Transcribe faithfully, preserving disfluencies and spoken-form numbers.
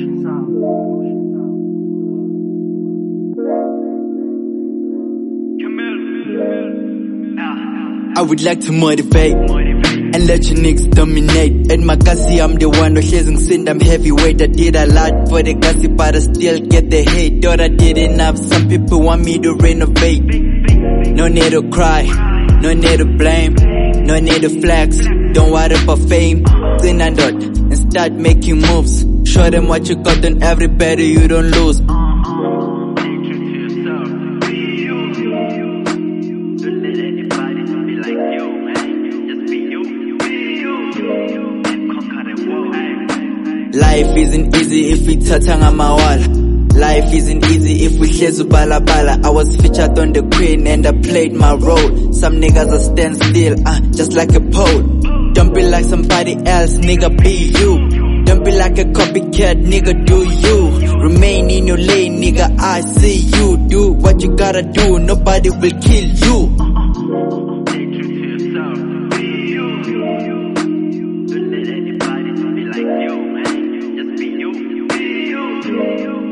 I would like to motivate and let you niggas dominate. At my gassy, I'm the one who chasing sin, I'm heavyweight. I did a lot for the gassy, but I still get the hate. Thought I did enough, some people want me to renovate. No need to cry, no need to blame, no need to flex. Don't worry about fame, sin and dot, and start making moves. Show them what you got, then everybody you don't lose. Life isn't easy if we tatanga mawala. Life isn't easy if we hlezu bala bala. I was featured on the Queen and I played my role. Some niggas are stand still, uh, just like a pole. Don't be like somebody else, nigga, be you. Don't be like a copycat, nigga, do you. Remain in your lane, nigga, I see you. Do what you gotta do, nobody will kill you. You.